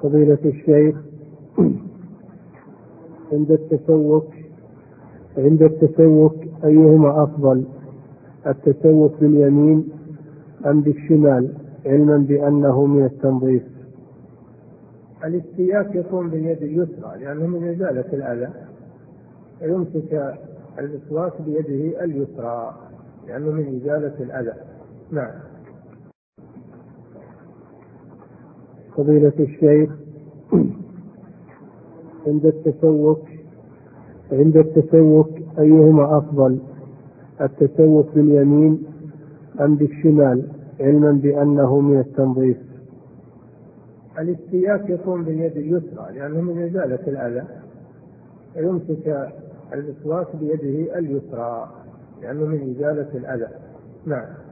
فضيلة الشيخ، عند التسوق أيهما أفضل، التسوق باليمين أم بالشمال، علما بأنه من التنظيف؟ الاستياك يكون باليد اليسرى لأنه من إزالة الأذى، يمسك المسواك بيده اليسرى لأنه من إزالة الأذى. نعم. فضيلة الشيخ، عند التسوق أيهما أفضل، التسوق باليمين أم بالشمال، علما بأنه من التنظيف؟ الاستياك يكون باليد اليسرى لأنه من إزالة الأذى، يمسك المسواك بيده اليسرى لأنه من إزالة الأذى. نعم.